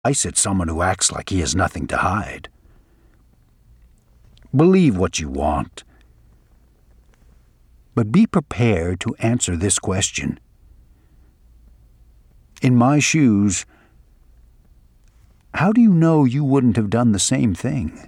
at someone who acts like he has nothing to hide. Believe what you want, but be prepared to answer this question. In my shoes, how do you know you wouldn't have done the same thing?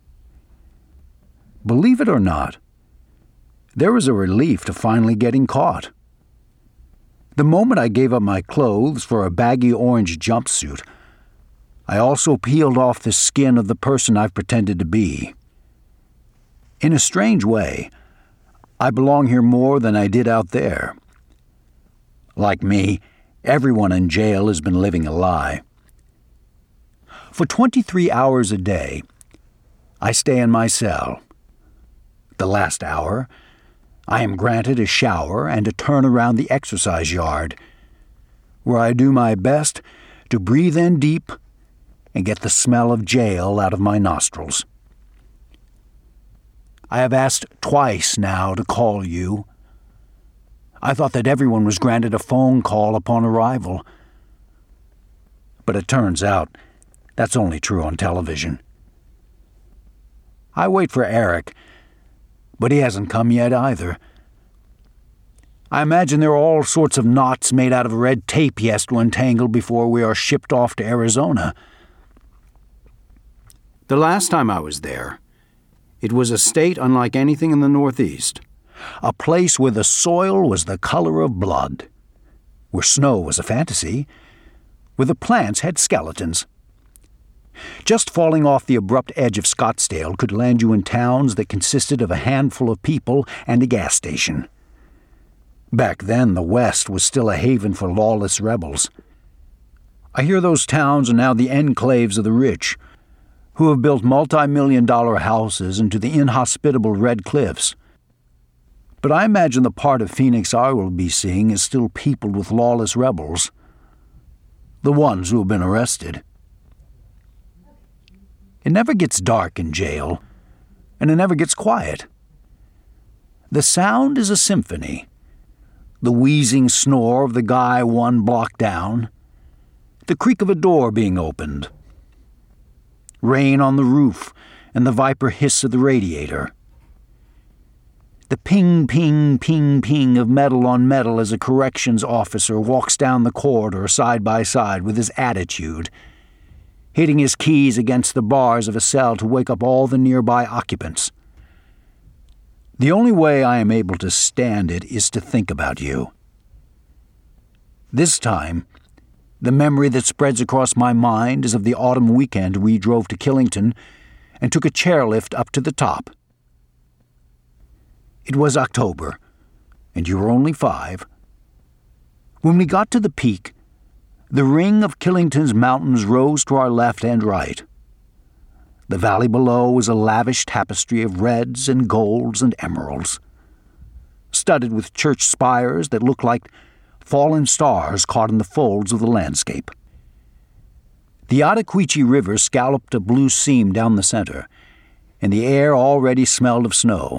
Believe it or not, there was a relief to finally getting caught. The moment I gave up my clothes for a baggy orange jumpsuit, I also peeled off the skin of the person I've pretended to be. In a strange way, I belong here more than I did out there. Like me, everyone in jail has been living a lie. For 23 hours a day, I stay in my cell. The last hour, I am granted a shower and a turn around the exercise yard, where I do my best to breathe in deep and get the smell of jail out of my nostrils. I have asked twice now to call you. I thought that everyone was granted a phone call upon arrival. But it turns out that's only true on television. I wait for Eric, but he hasn't come yet either. I imagine there are all sorts of knots made out of red tape he has to untangle before we are shipped off to Arizona. The last time I was there, it was a state unlike anything in the Northeast. A place where the soil was the color of blood, where snow was a fantasy, where the plants had skeletons. Just falling off the abrupt edge of Scottsdale could land you in towns that consisted of a handful of people and a gas station. Back then, the West was still a haven for lawless rebels. I hear those towns are now the enclaves of the rich, who have built multi-million-dollar houses into the inhospitable Red Cliffs. But I imagine the part of Phoenix I will be seeing is still peopled with lawless rebels, the ones who have been arrested. It never gets dark in jail, and it never gets quiet. The sound is a symphony. The wheezing snore of the guy one block down, the creak of a door being opened, rain on the roof, and the viper hiss of the radiator. The ping, ping, ping, ping of metal on metal as a corrections officer walks down the corridor side by side with his attitude, hitting his keys against the bars of a cell to wake up all the nearby occupants. The only way I am able to stand it is to think about you. This time, the memory that spreads across my mind is of the autumn weekend we drove to Killington and took a chairlift up to the top. It was October, and you were only 5. When we got to the peak, the ring of Killington's mountains rose to our left and right. The valley below was a lavish tapestry of reds and golds and emeralds, studded with church spires that looked like fallen stars caught in the folds of the landscape. The Ottauquechee River scalloped a blue seam down the center, and the air already smelled of snow.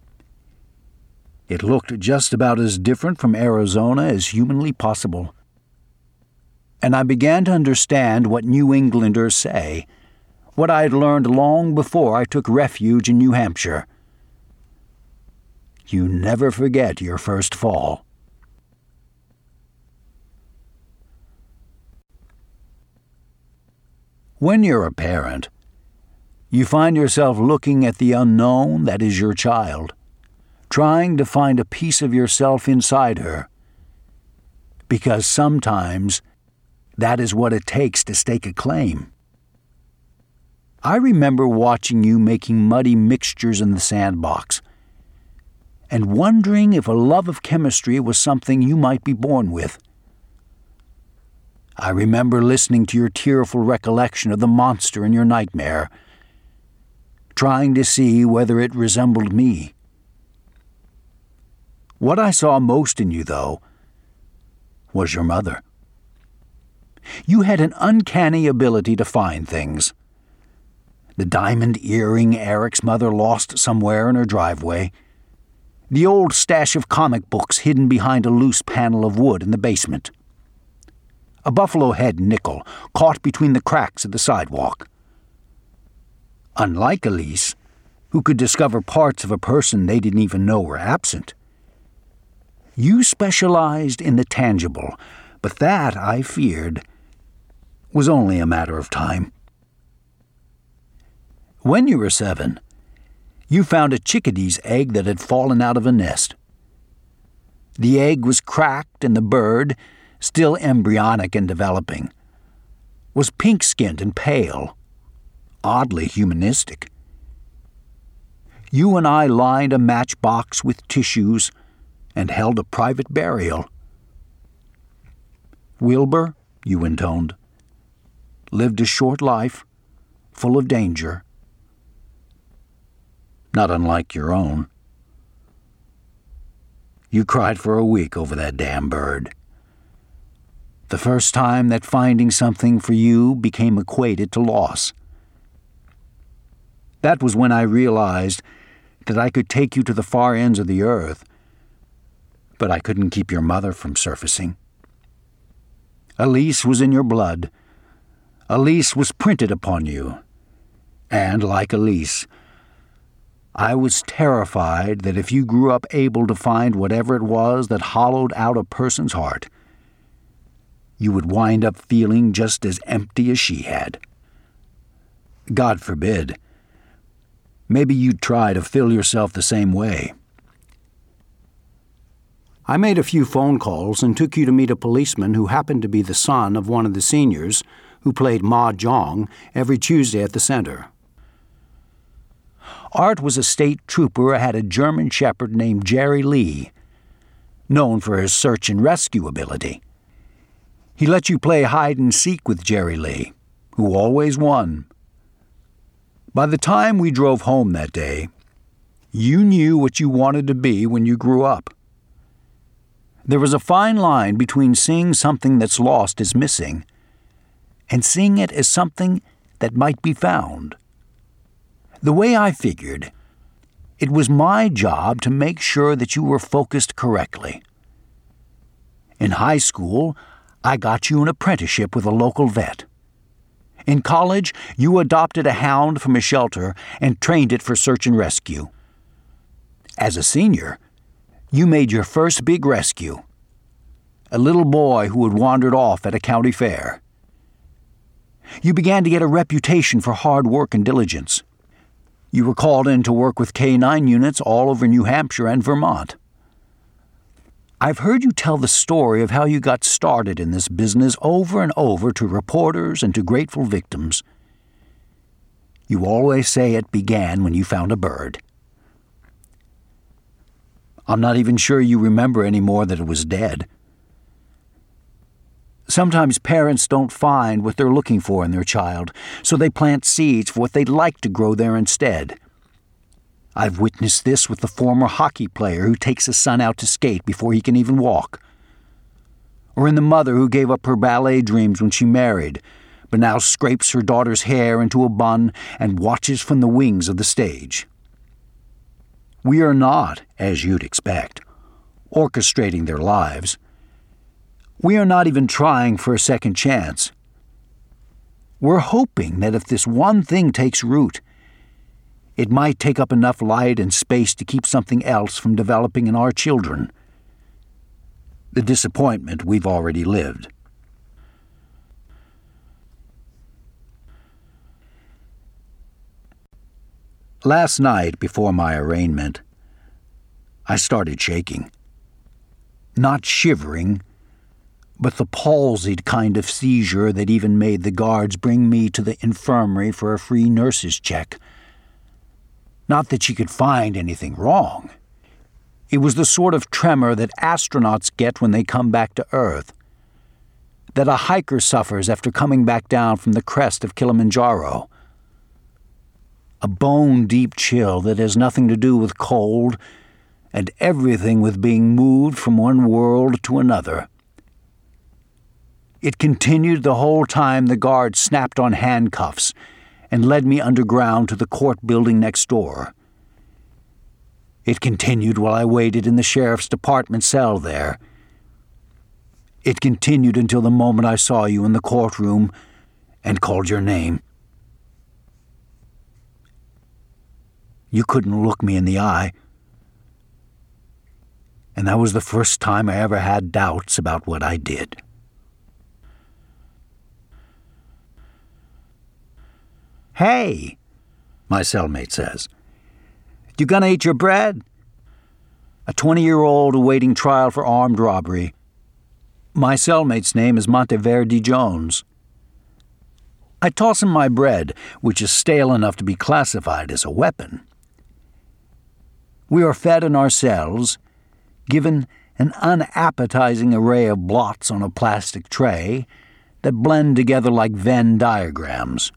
It looked just about as different from Arizona as humanly possible. And I began to understand what New Englanders say, what I had learned long before I took refuge in New Hampshire. You never forget your first fall. When you're a parent, you find yourself looking at the unknown that is your child, trying to find a piece of yourself inside her, because sometimes that is what it takes to stake a claim. I remember watching you making muddy mixtures in the sandbox and wondering if a love of chemistry was something you might be born with. I remember listening to your tearful recollection of the monster in your nightmare, trying to see whether it resembled me. What I saw most in you, though, was your mother. You had an uncanny ability to find things. The diamond earring Eric's mother lost somewhere in her driveway. The old stash of comic books hidden behind a loose panel of wood in the basement. a buffalo head nickel caught between the cracks of the sidewalk. Unlike Elise, who could discover parts of a person they didn't even know were absent, you specialized in the tangible, but that, I feared, was only a matter of time. When you were 7, you found a chickadee's egg that had fallen out of a nest. The egg was cracked, and the bird, still embryonic and developing, was pink-skinned and pale, oddly humanistic. You and I lined a matchbox with tissues and held a private burial. Wilbur, you intoned, lived a short life, full of danger, not unlike your own. You cried for a week over that damn bird. The first time that finding something for you became equated to loss. That was when I realized that I could take you to the far ends of the earth, but I couldn't keep your mother from surfacing. Elise was in your blood. Elise was printed upon you. And, like Elise, I was terrified that if you grew up able to find whatever it was that hollowed out a person's heart, you would wind up feeling just as empty as she had. God forbid. Maybe you'd try to fill yourself the same way. I made a few phone calls and took you to meet a policeman who happened to be the son of one of the seniors who played mahjong every Tuesday at the center. Art was a state trooper who had a German shepherd named Jerry Lee, known for his search and rescue ability. He let you play hide-and-seek with Jerry Lee, who always won. By the time we drove home that day, you knew what you wanted to be when you grew up. There was a fine line between seeing something that's lost as missing and seeing it as something that might be found. The way I figured, it was my job to make sure that you were focused correctly. In high school, I got you an apprenticeship with a local vet. In college, you adopted a hound from a shelter and trained it for search and rescue. As a senior, you made your first big rescue, a little boy who had wandered off at a county fair. You began to get a reputation for hard work and diligence. You were called in to work with K-9 units all over New Hampshire and Vermont. I've heard you tell the story of how you got started in this business over and over to reporters and to grateful victims. You always say it began when you found a bird. I'm not even sure you remember anymore that it was dead. Sometimes parents don't find what they're looking for in their child, so they plant seeds for what they'd like to grow there instead. I've witnessed this with the former hockey player who takes his son out to skate before he can even walk. Or in the mother who gave up her ballet dreams when she married, but now scrapes her daughter's hair into a bun and watches from the wings of the stage. We are not, as you'd expect, orchestrating their lives. We are not even trying for a second chance. We're hoping that if this one thing takes root, it might take up enough light and space to keep something else from developing in our children. The disappointment we've already lived. Last night, before my arraignment, I started shaking. Not shivering, but the palsied kind of seizure that even made the guards bring me to the infirmary for a free nurse's check. Not that she could find anything wrong. It was the sort of tremor that astronauts get when they come back to Earth, that a hiker suffers after coming back down from the crest of Kilimanjaro. A bone-deep chill that has nothing to do with cold and everything with being moved from one world to another. It continued the whole time the guard snapped on handcuffs and led me underground to the court building next door. It continued while I waited in the sheriff's department cell there. It continued until the moment I saw you in the courtroom and called your name. You couldn't look me in the eye, and that was the first time I ever had doubts about what I did. "Hey," my cellmate says, "you gonna eat your bread?" A 20-year-old awaiting trial for armed robbery. My cellmate's name is Monteverdi Jones. I toss him my bread, which is stale enough to be classified as a weapon. We are fed in our cells, given an unappetizing array of blots on a plastic tray that blend together like Venn diagrams.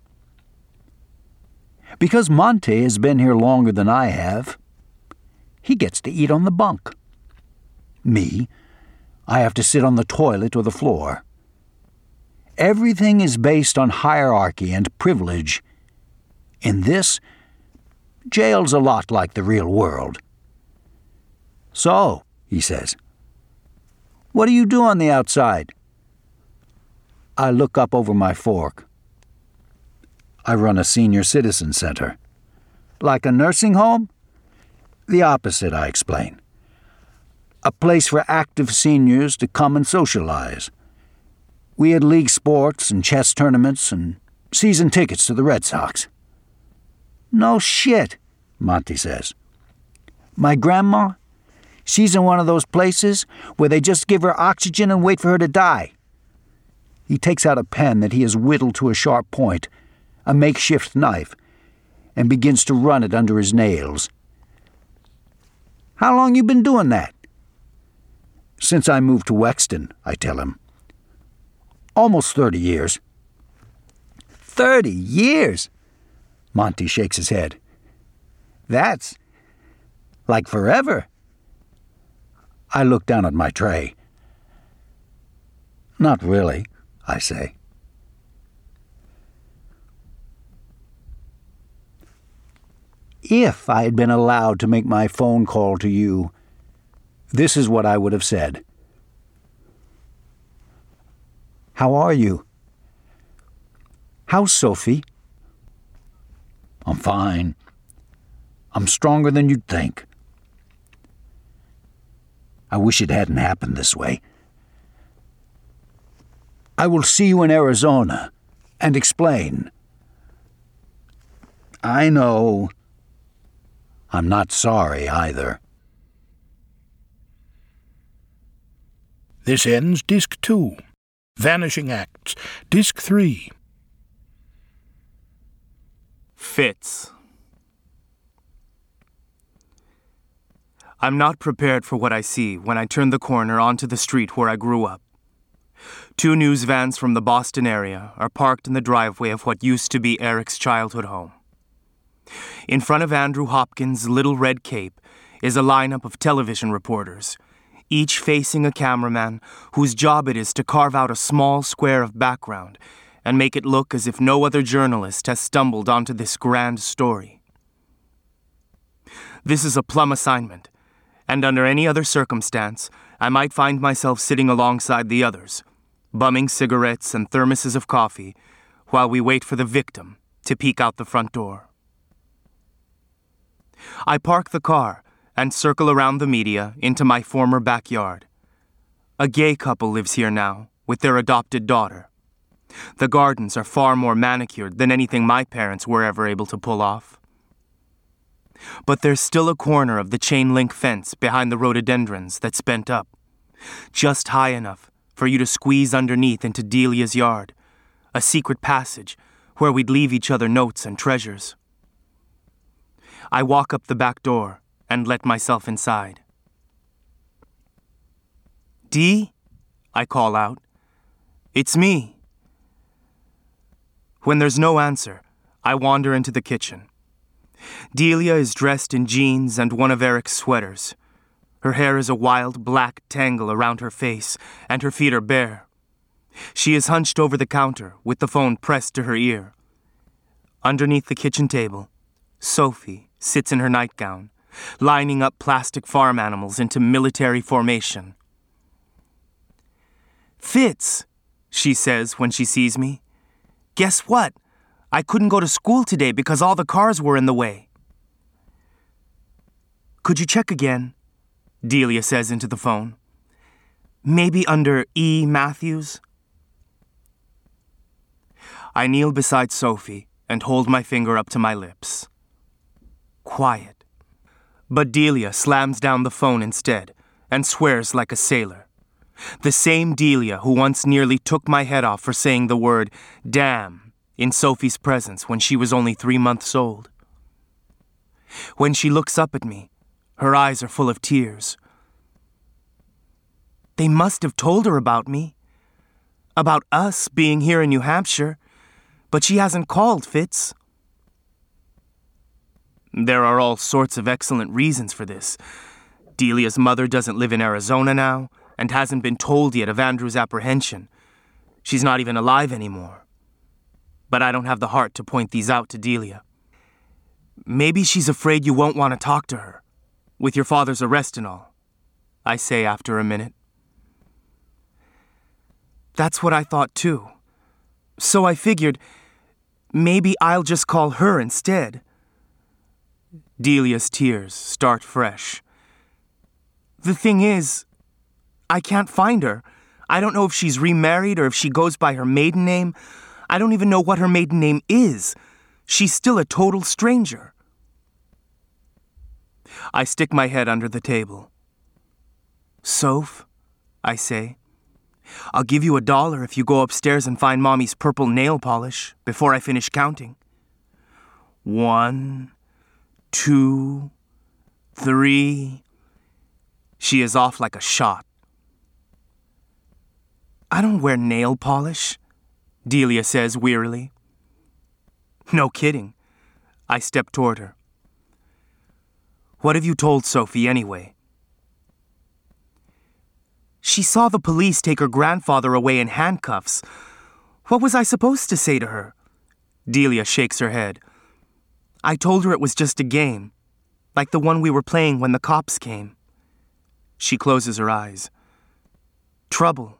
Because Monte has been here longer than I have, he gets to eat on the bunk. Me, I have to sit on the toilet or the floor. Everything is based on hierarchy and privilege. In this, jail's a lot like the real world. "So," he says, "what do you do on the outside?" I look up over my fork. "I run a senior citizen center." "Like a nursing home?" "The opposite," I explain. "A place for active seniors to come and socialize. We had league sports and chess tournaments and season tickets to the Red Sox." "No shit," Monty says. "My grandma, she's in one of those places where they just give her oxygen and wait for her to die." He takes out a pen that he has whittled to a sharp point, a makeshift knife, and begins to run it under his nails. "How long you been doing that?" "Since I moved to Wexton," I tell him. "Almost 30 years." 30 years? Monty shakes his head. "That's like forever." I look down at my tray. "Not really," I say. If I had been allowed to make my phone call to you, this is what I would have said. "How are you?" "How's Sophie?" "I'm fine. I'm stronger than you'd think." I wish it hadn't happened this way. "I will see you in Arizona and explain." "I know." I'm not sorry either. This ends Disc 2. Vanishing Acts, Disc 3. Fitz. I'm not prepared for what I see when I turn the corner onto the street where I grew up. 2 news vans from the Boston area are parked in the driveway of what used to be Eric's childhood home. In front of Andrew Hopkins' little red cape is a lineup of television reporters, each facing a cameraman whose job it is to carve out a small square of background and make it look as if no other journalist has stumbled onto this grand story. This is a plum assignment, and under any other circumstance, I might find myself sitting alongside the others, bumming cigarettes and thermoses of coffee while we wait for the victim to peek out the front door. I park the car and circle around the media into my former backyard. A gay couple lives here now, with their adopted daughter. The gardens are far more manicured than anything my parents were ever able to pull off. But there's still a corner of the chain-link fence behind the rhododendrons that's bent up, just high enough for you to squeeze underneath into Delia's yard, a secret passage where we'd leave each other notes and treasures. I walk up the back door and let myself inside. "Dee?" I call out. "It's me." When there's no answer, I wander into the kitchen. Delia is dressed in jeans and one of Eric's sweaters. Her hair is a wild black tangle around her face, and her feet are bare. She is hunched over the counter with the phone pressed to her ear. Underneath the kitchen table, Sophie sits in her nightgown, lining up plastic farm animals into military formation. "Fitz," she says when she sees me. "Guess what? I couldn't go to school today because all the cars were in the way." "Could you check again?" Delia says into the phone. "Maybe under E. Matthews?" I kneel beside Sophie and hold my finger up to my lips. Quiet. But Delia slams down the phone instead and swears like a sailor. The same Delia who once nearly took my head off for saying the word damn in Sophie's presence when she was only 3 months old. When she looks up at me, her eyes are full of tears. They must have told her about me, about us being here in New Hampshire, but she hasn't called, Fitz. There are all sorts of excellent reasons for this. Delia's mother doesn't live in Arizona now and hasn't been told yet of Andrew's apprehension. She's not even alive anymore. But I don't have the heart to point these out to Delia. Maybe she's afraid you won't want to talk to her, with your father's arrest and all, I say after a minute. That's what I thought too. So I figured maybe I'll just call her instead. Delia's tears start fresh. The thing is, I can't find her. I don't know if she's remarried or if she goes by her maiden name. I don't even know what her maiden name is. She's still a total stranger. I stick my head under the table. "Soph," I say, "I'll give you $1 if you go upstairs and find Mommy's purple nail polish before I finish counting. 1, 2, 3. She is off like a shot. "I don't wear nail polish," Delia says wearily. No kidding. I step toward her. "What have you told Sophie anyway?" "She saw the police take her grandfather away in handcuffs. What was I supposed to say to her?" Delia shakes her head. "I told her it was just a game, like the one we were playing when the cops came." She closes her eyes. "Trouble."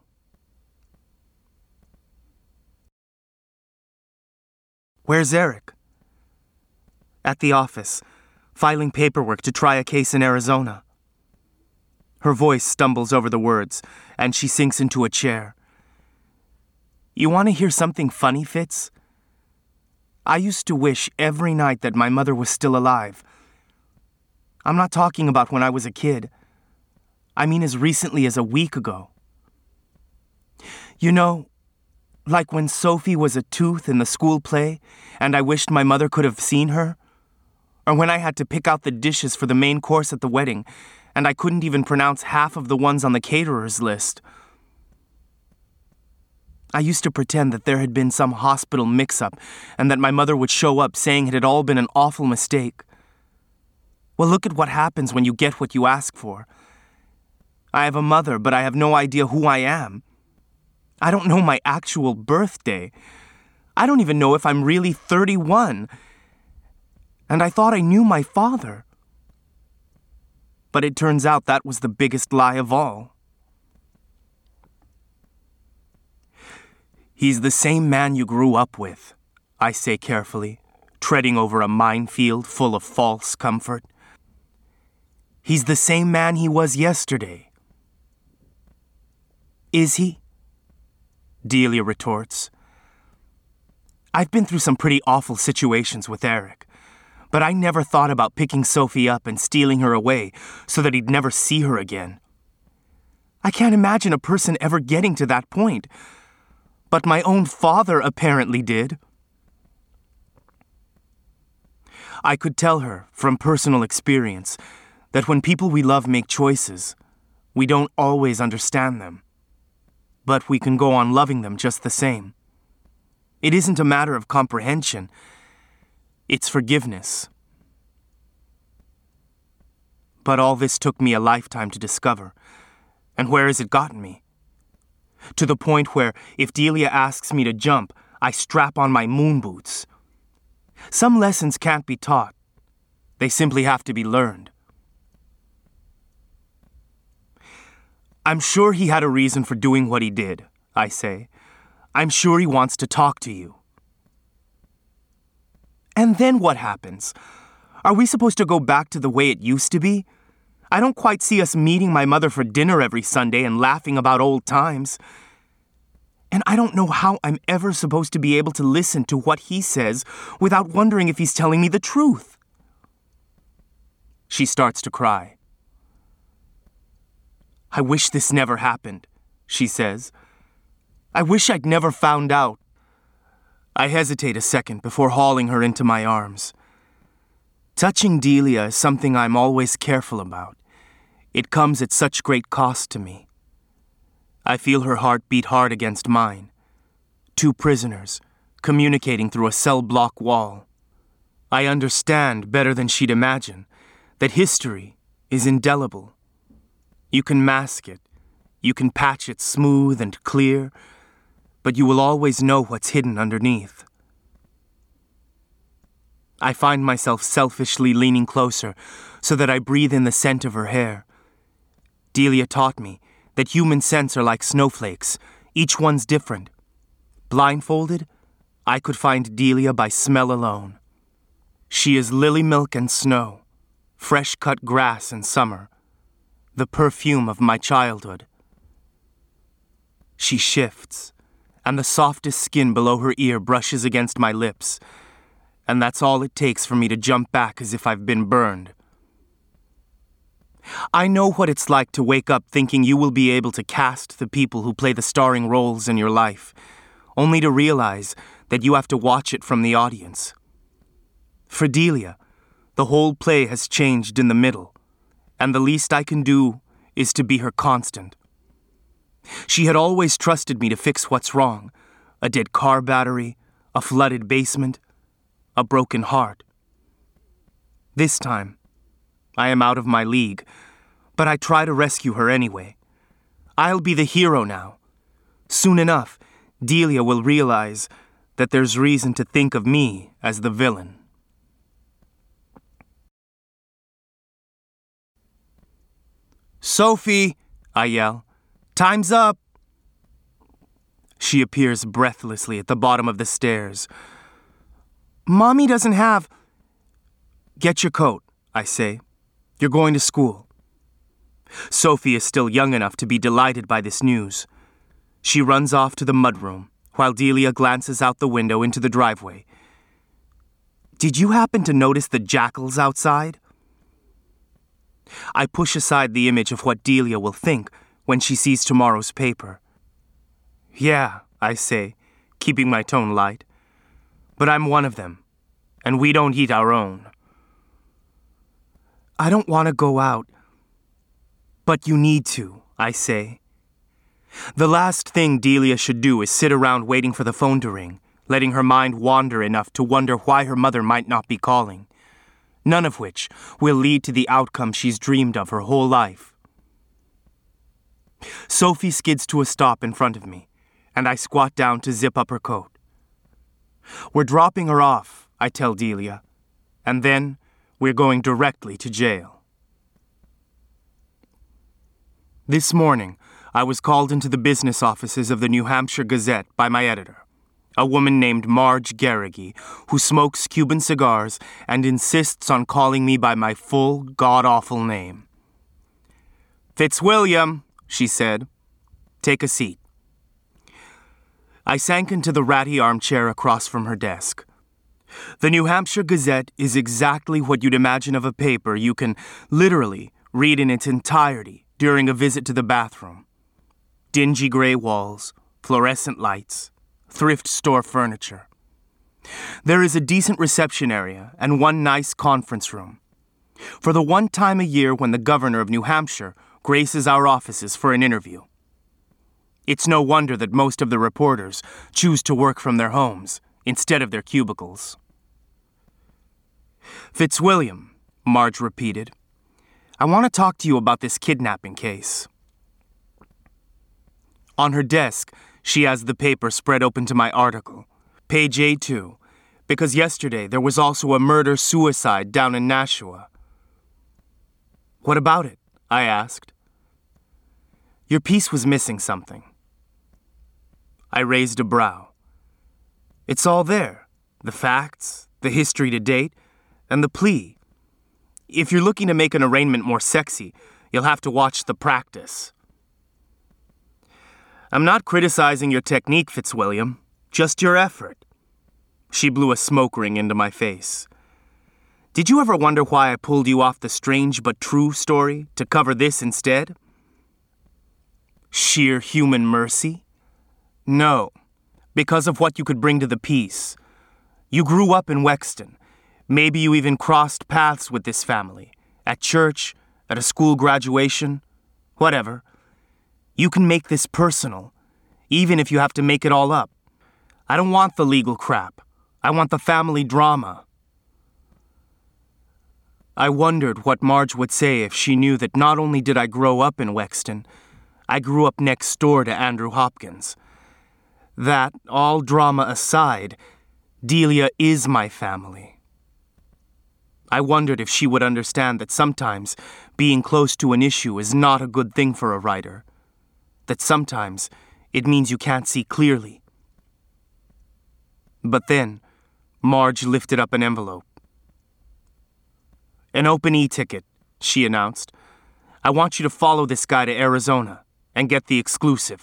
"Where's Eric?" "At the office, filing paperwork to try a case in Arizona." Her voice stumbles over the words, and she sinks into a chair. "You want to hear something funny, Fitz? I used to wish every night that my mother was still alive. I'm not talking about when I was a kid. I mean as recently as a week ago. You know, like when Sophie was a tooth in the school play, and I wished my mother could have seen her? Or when I had to pick out the dishes for the main course at the wedding, and I couldn't even pronounce half of the ones on the caterer's list. I used to pretend that there had been some hospital mix-up, and that my mother would show up saying it had all been an awful mistake. Well, look at what happens when you get what you ask for. I have a mother, but I have no idea who I am. I don't know my actual birthday. I don't even know if I'm really 31. And I thought I knew my father. But it turns out that was the biggest lie of all. He's the same man you grew up with, I say carefully, treading over a minefield full of false comfort. He's the same man he was yesterday. Is he? Delia retorts. I've been through some pretty awful situations with Eric, but I never thought about picking Sophie up and stealing her away so that he'd never see her again. I can't imagine a person ever getting to that point, but my own father apparently did. I could tell her, from personal experience, that when people we love make choices, we don't always understand them. But we can go on loving them just the same. It isn't a matter of comprehension. It's forgiveness. But all this took me a lifetime to discover. And where has it gotten me? To the point where, if Delia asks me to jump, I strap on my moon boots. Some lessons can't be taught. They simply have to be learned. I'm sure he had a reason for doing what he did, I say. "I'm sure he wants to talk to you." And then what happens? Are we supposed to go back to the way it used to be? I don't quite see us meeting my mother for dinner every Sunday and laughing about old times. And I don't know how I'm ever supposed to be able to listen to what he says without wondering if he's telling me the truth. She starts to cry. "I wish this never happened," she says. "I wish I'd never found out." I hesitate a second before hauling her into my arms. Touching Delia is something I'm always careful about. It comes at such great cost to me. I feel her heart beat hard against mine. Two prisoners, communicating through a cell block wall. I understand better than she'd imagine that history is indelible. You can mask it, you can patch it smooth and clear, but you will always know what's hidden underneath. I find myself selfishly leaning closer so that I breathe in the scent of her hair. Delia taught me that human scents are like snowflakes. Each one's different. Blindfolded, I could find Delia by smell alone. She is lily milk and snow, fresh-cut grass in summer, the perfume of my childhood. She shifts, and the softest skin below her ear brushes against my lips, and that's all it takes for me to jump back as if I've been burned. I know what it's like to wake up thinking you will be able to cast the people who play the starring roles in your life, only to realize that you have to watch it from the audience. For Delia, the whole play has changed in the middle, and the least I can do is to be her constant. She had always trusted me to fix what's wrong: a dead car battery, a flooded basement, a broken heart. This time, I am out of my league, but I try to rescue her anyway. I'll be the hero now. Soon enough, Delia will realize that there's reason to think of me as the villain. "Sophie," I yell, "time's up." She appears breathlessly at the bottom of the stairs. "Mommy doesn't have—" "Get your coat," I say. "You're going to school." Sophie is still young enough to be delighted by this news. She runs off to the mudroom, while Delia glances out the window into the driveway. "Did you happen to notice the jackals outside?" I push aside the image of what Delia will think when she sees tomorrow's paper. "Yeah," I say, keeping my tone light. "But I'm one of them, and we don't eat our own." "I don't want to go out." "But you need to," I say. The last thing Delia should do is sit around waiting for the phone to ring, letting her mind wander enough to wonder why her mother might not be calling. None of which will lead to the outcome she's dreamed of her whole life. Sophie skids to a stop in front of me, and I squat down to zip up her coat. "We're dropping her off," I tell Delia, "and then we're going directly to jail." This morning, I was called into the business offices of the New Hampshire Gazette by my editor, a woman named Marge Garrigy, who smokes Cuban cigars and insists on calling me by my full, god-awful name. "Fitzwilliam," she said. "Take a seat." I sank into the ratty armchair across from her desk. The New Hampshire Gazette is exactly what you'd imagine of a paper you can literally read in its entirety during a visit to the bathroom. Dingy gray walls, fluorescent lights, thrift store furniture. There is a decent reception area and one nice conference room. For the one time a year when the governor of New Hampshire graces our offices for an interview. It's no wonder that most of the reporters choose to work from their homes instead of their cubicles. "Fitzwilliam," Marge repeated, "I want to talk to you about this kidnapping case." On her desk, she has the paper spread open to my article, page A2, because yesterday there was also a murder-suicide down in Nashua. "What about it?" I asked. "Your piece was missing something." I raised a brow. It's all there. The facts, the history to date, and the plea. If you're looking to make an arraignment more sexy, you'll have to watch the practice. I'm not criticizing your technique, Fitzwilliam, just your effort. She blew a smoke ring into my face. Did you ever wonder why I pulled you off the strange but true story to cover this instead? Sheer human mercy? No, because of what you could bring to the piece. You grew up in Wexton. Maybe you even crossed paths with this family. At church, at a school graduation, whatever. You can make this personal, even if you have to make it all up. I don't want the legal crap. I want the family drama. I wondered what Marge would say if she knew that not only did I grow up in Wexton, I grew up next door to Andrew Hopkins. That, all drama aside, Delia is my family. I wondered if she would understand that sometimes being close to an issue is not a good thing for a writer. That sometimes it means you can't see clearly. But then, Marge lifted up an envelope. An open e-ticket, she announced. I want you to follow this guy to Arizona and get the exclusive.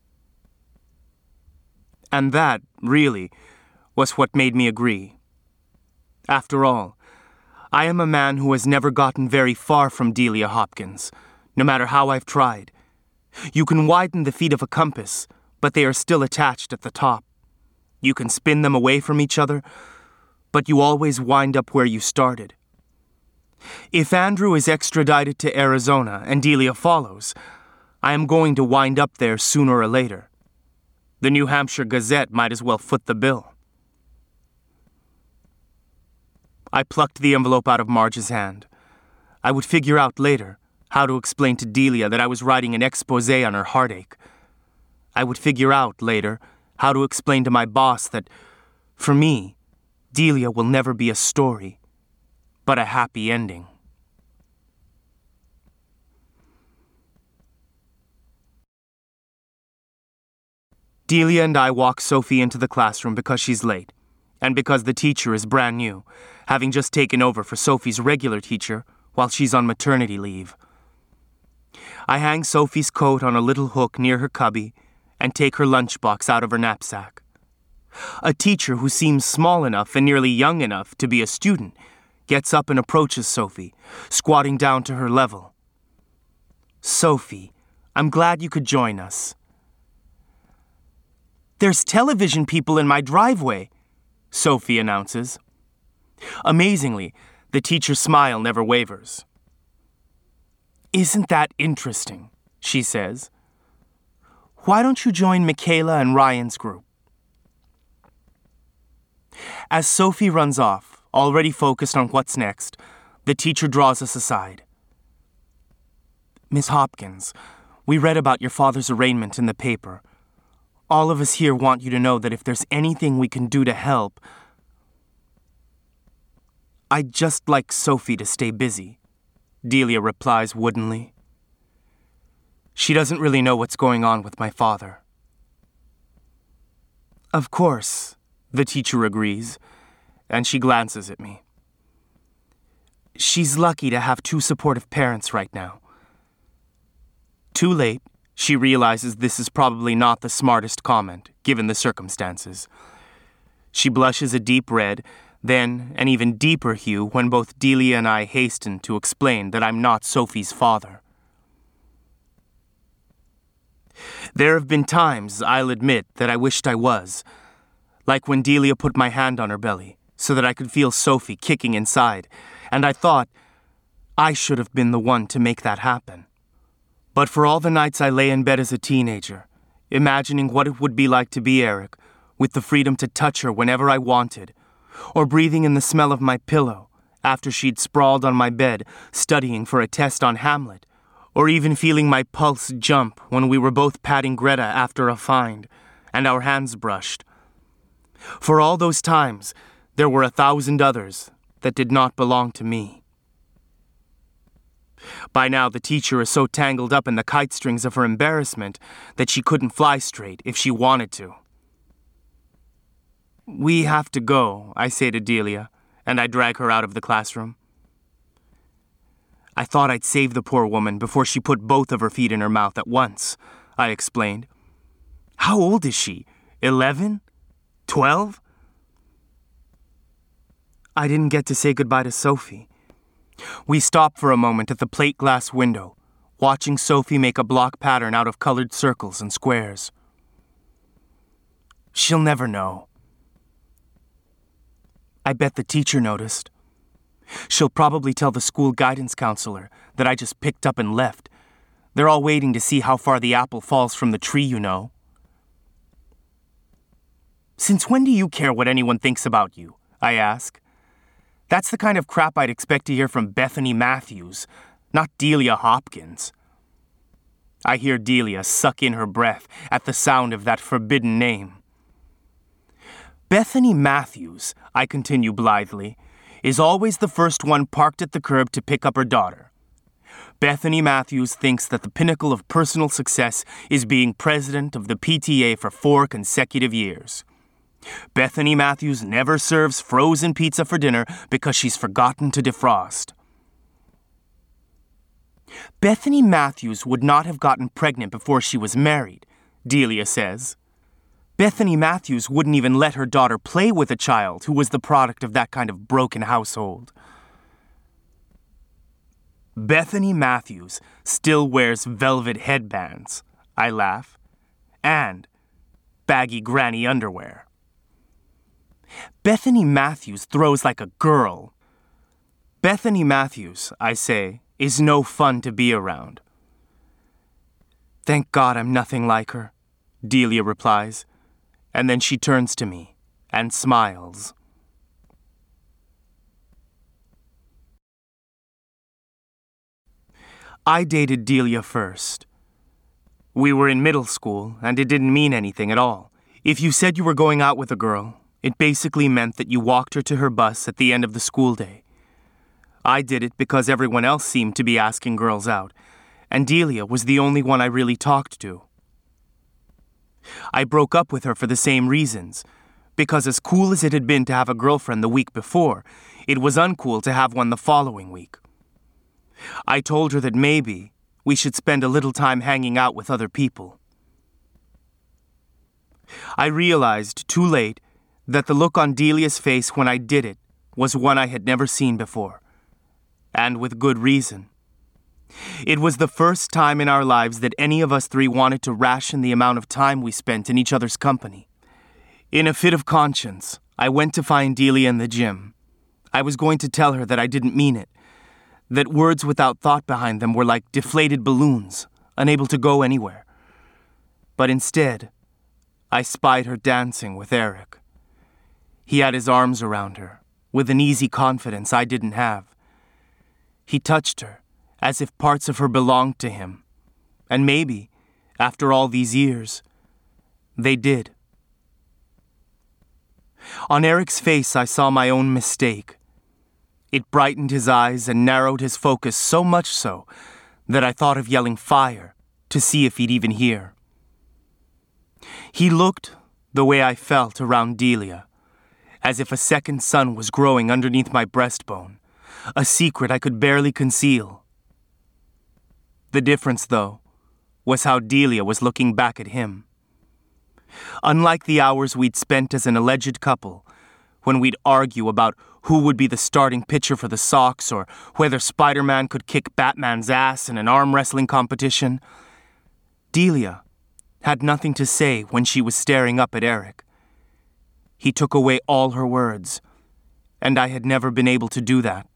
And that, really, was what made me agree. After all, I am a man who has never gotten very far from Delia Hopkins, no matter how I've tried. You can widen the feet of a compass, but they are still attached at the top. You can spin them away from each other, but you always wind up where you started. If Andrew is extradited to Arizona and Delia follows, I am going to wind up there sooner or later. The New Hampshire Gazette might as well foot the bill. I plucked the envelope out of Marge's hand. I would figure out later how to explain to Delia that I was writing an exposé on her heartache. I would figure out later how to explain to my boss that, for me, Delia will never be a story, but a happy ending. Delia and I walk Sophie into the classroom because she's late, and because the teacher is brand new, having just taken over for Sophie's regular teacher while she's on maternity leave. I hang Sophie's coat on a little hook near her cubby and take her lunchbox out of her knapsack. A teacher who seems small enough and nearly young enough to be a student gets up and approaches Sophie, squatting down to her level. Sophie, I'm glad you could join us. There's television people in my driveway, Sophie announces. Amazingly, the teacher's smile never wavers. Isn't that interesting, she says. Why don't you join Michaela and Ryan's group? As Sophie runs off, already focused on what's next, the teacher draws us aside. Miss Hopkins, we read about your father's arraignment in the paper. All of us here want you to know that if there's anything we can do to help, I'd just like Sophie to stay busy, Delia replies woodenly. She doesn't really know what's going on with my father. Of course, the teacher agrees, and she glances at me. She's lucky to have two supportive parents right now. Too late, she realizes this is probably not the smartest comment, given the circumstances. She blushes a deep red, then an even deeper hue when both Delia and I hasten to explain that I'm not Sophie's father. There have been times, I'll admit, that I wished I was. Like when Delia put my hand on her belly, so that I could feel Sophie kicking inside, and I thought I should have been the one to make that happen. But for all the nights I lay in bed as a teenager, imagining what it would be like to be Eric, with the freedom to touch her whenever I wanted, or breathing in the smell of my pillow after she'd sprawled on my bed studying for a test on Hamlet, or even feeling my pulse jump when we were both patting Greta after a find, and our hands brushed. For all those times, there were 1,000 others that did not belong to me. By now, the teacher is so tangled up in the kite strings of her embarrassment that she couldn't fly straight if she wanted to. "We have to go," I say to Delia, and I drag her out of the classroom. "I thought I'd save the poor woman before she put both of her feet in her mouth at once," I explained. "How old is she? 11? 12? I didn't get to say goodbye to Sophie. We stop for a moment at the plate glass window, watching Sophie make a block pattern out of colored circles and squares. She'll never know. I bet the teacher noticed. She'll probably tell the school guidance counselor that I just picked up and left. They're all waiting to see how far the apple falls from the tree, you know." "Since when do you care what anyone thinks about you?" I ask. That's the kind of crap I'd expect to hear from Bethany Matthews, not Delia Hopkins. I hear Delia suck in her breath at the sound of that forbidden name. "Bethany Matthews," I continue blithely, "is always the first one parked at the curb to pick up her daughter. Bethany Matthews thinks that the pinnacle of personal success is being president of the PTA for 4 consecutive years. Bethany Matthews never serves frozen pizza for dinner because she's forgotten to defrost. Bethany Matthews would not have gotten pregnant before she was married," Delia says. "Bethany Matthews wouldn't even let her daughter play with a child who was the product of that kind of broken household." "Bethany Matthews still wears velvet headbands," I laugh, "and baggy granny underwear. Bethany Matthews throws like a girl. Bethany Matthews, I say, is no fun to be around." "Thank God I'm nothing like her," Delia replies, and then she turns to me and smiles. I dated Delia first. We were in middle school, and it didn't mean anything at all. If you said you were going out with a girl, it basically meant that you walked her to her bus at the end of the school day. I did it because everyone else seemed to be asking girls out, and Delia was the only one I really talked to. I broke up with her for the same reasons, because as cool as it had been to have a girlfriend the week before, it was uncool to have one the following week. I told her that maybe we should spend a little time hanging out with other people. I realized too late that the look on Delia's face when I did it was one I had never seen before, and with good reason. It was the first time in our lives that any of us three wanted to ration the amount of time we spent in each other's company. In a fit of conscience, I went to find Delia in the gym. I was going to tell her that I didn't mean it, that words without thought behind them were like deflated balloons, unable to go anywhere. But instead, I spied her dancing with Eric. He had his arms around her, with an easy confidence I didn't have. He touched her, as if parts of her belonged to him. And maybe, after all these years, they did. On Eric's face, I saw my own mistake. It brightened his eyes and narrowed his focus so much so that I thought of yelling fire to see if he'd even hear. He looked the way I felt around Delia, as if a second sun was growing underneath my breastbone, a secret I could barely conceal. The difference, though, was how Delia was looking back at him. Unlike the hours we'd spent as an alleged couple, when we'd argue about who would be the starting pitcher for the Sox or whether Spider-Man could kick Batman's ass in an arm wrestling competition, Delia had nothing to say when she was staring up at Eric. He took away all her words, and I had never been able to do that.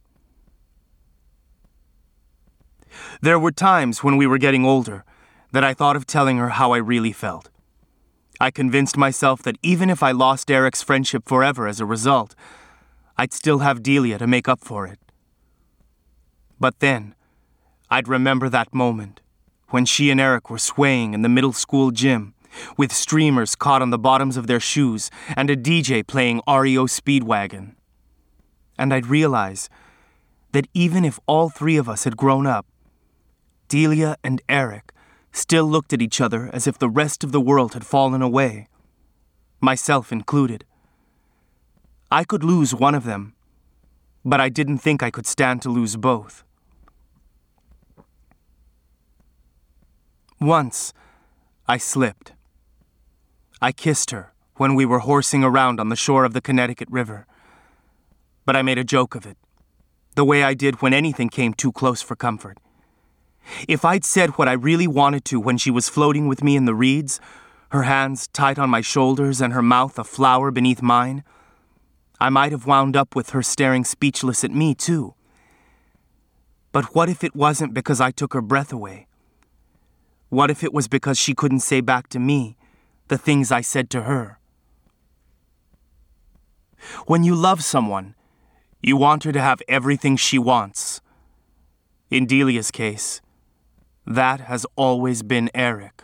There were times when we were getting older that I thought of telling her how I really felt. I convinced myself that even if I lost Eric's friendship forever as a result, I'd still have Delia to make up for it. But then, I'd remember that moment when she and Eric were swaying in the middle school gym, with streamers caught on the bottoms of their shoes and a DJ playing REO Speedwagon. And I'd realize that even if all three of us had grown up, Delia and Eric still looked at each other as if the rest of the world had fallen away, myself included. I could lose one of them, but I didn't think I could stand to lose both. Once, I slipped. I kissed her when we were horsing around on the shore of the Connecticut River, but I made a joke of it, the way I did when anything came too close for comfort. If I'd said what I really wanted to when she was floating with me in the reeds, her hands tight on my shoulders and her mouth a flower beneath mine, I might have wound up with her staring speechless at me, too. But what if it wasn't because I took her breath away? What if it was because she couldn't say back to me the things I said to her? When you love someone, you want her to have everything she wants. In Delia's case, that has always been Eric.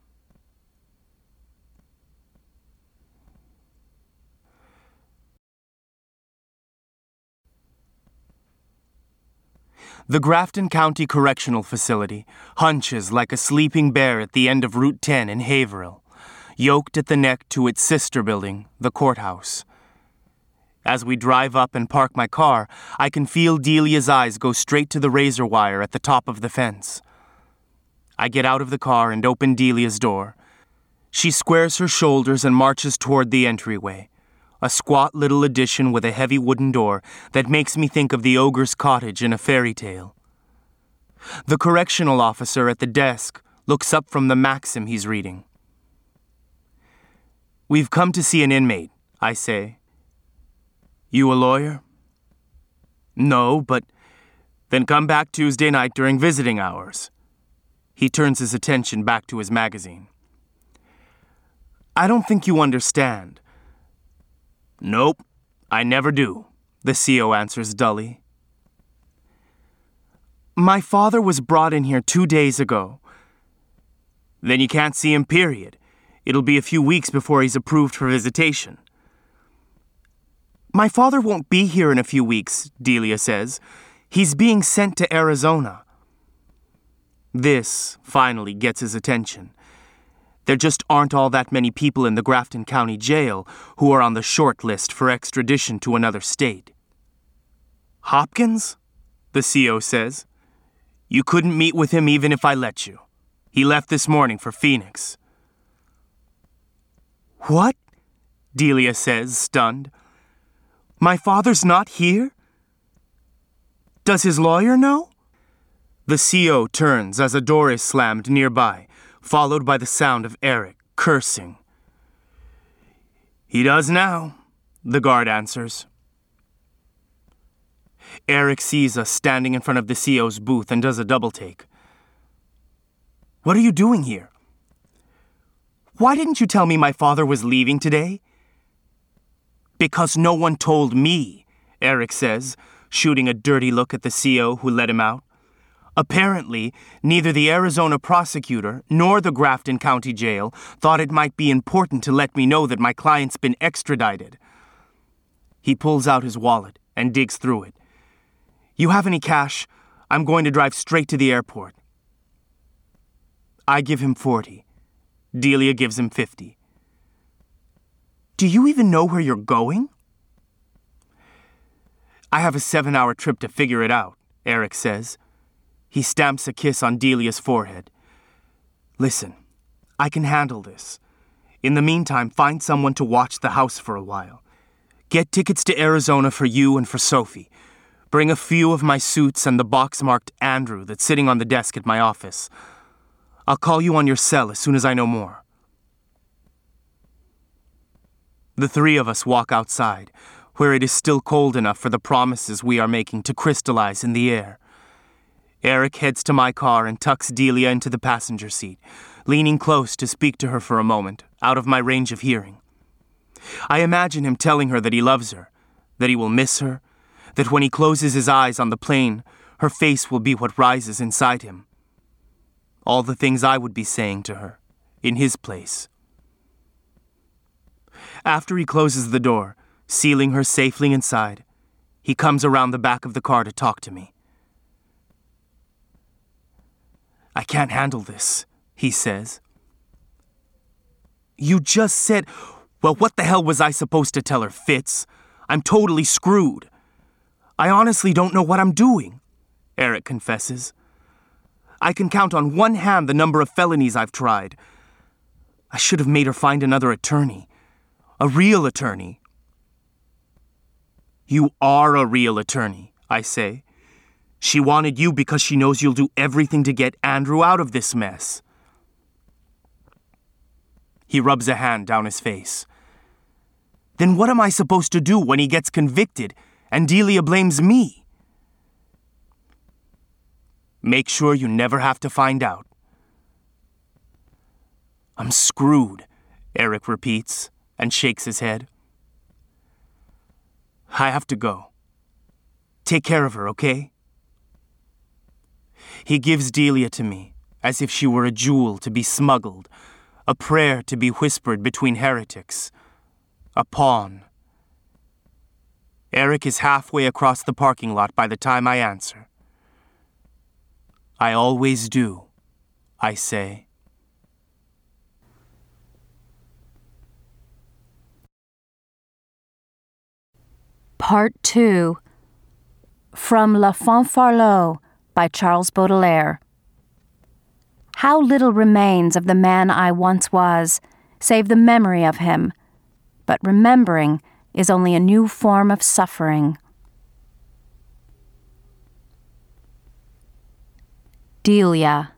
The Grafton County Correctional Facility hunches like a sleeping bear at the end of Route 10 in Haverhill, yoked at the neck to its sister building, the courthouse. As we drive up and park my car, I can feel Delia's eyes go straight to the razor wire at the top of the fence. I get out of the car and open Delia's door. She squares her shoulders and marches toward the entryway, a squat little addition with a heavy wooden door that makes me think of the ogre's cottage in a fairy tale. The correctional officer at the desk looks up from the Maxim he's reading. "We've come to see an inmate," I say. "You a lawyer?" "No, but then come back Tuesday night during visiting hours." He turns his attention back to his magazine. "I don't think you understand." "Nope, I never do," the CO answers dully. "My father was brought in here 2 days ago." "Then you can't see him, period. It'll be a few weeks before he's approved for visitation." "My father won't be here in a few weeks," Delia says. "He's being sent to Arizona." This finally gets his attention. There just aren't all that many people in the Grafton County Jail who are on the short list for extradition to another state. "Hopkins?" the CO says. "You couldn't meet with him even if I let you. He left this morning for Phoenix." "What?" Delia says, stunned. "My father's not here? Does his lawyer know?" The CO turns as a door is slammed nearby, followed by the sound of Eric cursing. "He does now," the guard answers. Eric sees us standing in front of the CO's booth and does a double take. "What are you doing here?" "Why didn't you tell me my father was leaving today?" "Because no one told me," Eric says, shooting a dirty look at the CO who let him out. Apparently, neither the Arizona prosecutor nor the Grafton County Jail thought it might be important to let me know that my client's been extradited. He pulls out his wallet and digs through it. "You have any cash? I'm going to drive straight to the airport." I give him 40. Delia gives him 50. "Do you even know where you're going?" "I have a 7-hour trip to figure it out," Eric says. He stamps a kiss on Delia's forehead. "Listen, I can handle this. In the meantime, find someone to watch the house for a while. Get tickets to Arizona for you and for Sophie. Bring a few of my suits and the box marked Andrew that's sitting on the desk at my office. I'll call you on your cell as soon as I know more." The three of us walk outside, where it is still cold enough for the promises we are making to crystallize in the air. Eric heads to my car and tucks Delia into the passenger seat, leaning close to speak to her for a moment, out of my range of hearing. I imagine him telling her that he loves her, that he will miss her, that when he closes his eyes on the plane, her face will be what rises inside him. All the things I would be saying to her, in his place. After he closes the door, sealing her safely inside, he comes around the back of the car to talk to me. "I can't handle this," he says. "You just said..." "Well, what the hell was I supposed to tell her, Fitz? I'm totally screwed. I honestly don't know what I'm doing," Eric confesses. "I can count on one hand the number of felonies I've tried. I should have made her find another attorney. A real attorney." "You are a real attorney," I say. "She wanted you because she knows you'll do everything to get Andrew out of this mess." He rubs a hand down his face. "Then what am I supposed to do when he gets convicted and Delia blames me?" "Make sure you never have to find out." "I'm screwed," Eric repeats and shakes his head. "I have to go. Take care of her, okay?" He gives Delia to me, as if she were a jewel to be smuggled, a prayer to be whispered between heretics, a pawn. Eric is halfway across the parking lot by the time I answer. "I always do," I say. Part 2. From La Fanfarlot by Charles Baudelaire. How little remains of the man I once was, save the memory of him, but remembering is only a new form of suffering. Delia.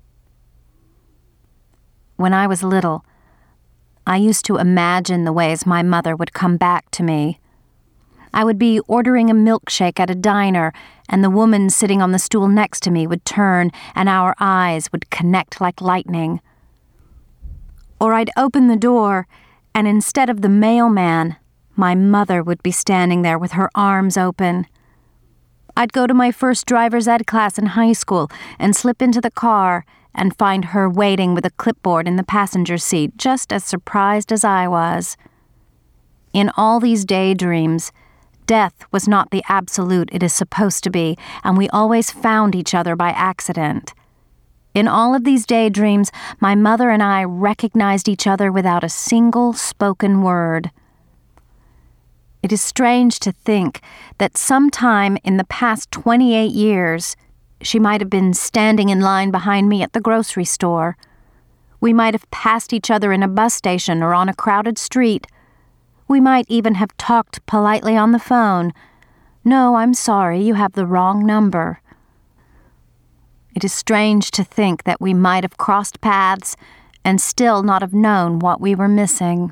When I was little, I used to imagine the ways my mother would come back to me. I would be ordering a milkshake at a diner, and the woman sitting on the stool next to me would turn, and our eyes would connect like lightning. Or I'd open the door, and instead of the mailman, my mother would be standing there with her arms open. I'd go to my first driver's ed class in high school and slip into the car and find her waiting with a clipboard in the passenger seat, just as surprised as I was. In all these daydreams, death was not the absolute it is supposed to be, and we always found each other by accident. In all of these daydreams, my mother and I recognized each other without a single spoken word. It is strange to think that sometime in the past 28 years, she might have been standing in line behind me at the grocery store. We might have passed each other in a bus station or on a crowded street. We might even have talked politely on the phone. "No, I'm sorry, you have the wrong number." It is strange to think that we might have crossed paths and still not have known what we were missing.